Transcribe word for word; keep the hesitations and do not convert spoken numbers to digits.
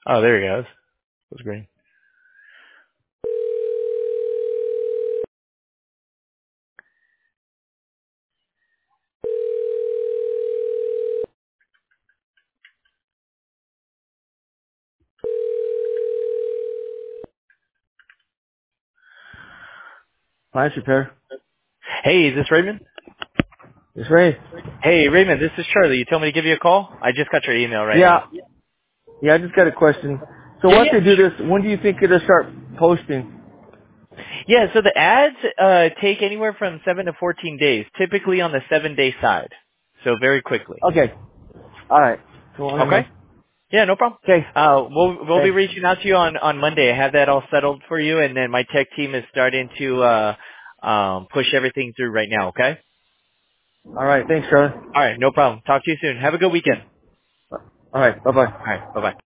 Oh, there he goes. That's great. Flash repair. Hey, is this Raymond? It's Ray. Hey, Raymond, this is Charlie. You told me to give you a call? I just got your email right Yeah, now. yeah, I just got a question. So Yeah, once yeah. they do this, when do you think it'll start posting? Yeah, so the ads uh, take anywhere from seven to fourteen days, typically on the seven-day side. So very quickly. Okay. All right. So I want to know. Okay? Yeah, no problem. Okay. Uh, we'll we'll be Thanks. reaching out to you on on Monday. I have that all settled for you, and then my tech team is starting to uh, um, push everything through right now. Okay. All right. Thanks, Charlie. All right, no problem. Talk to you soon. Have a good weekend. All right. Bye bye. All right, bye bye.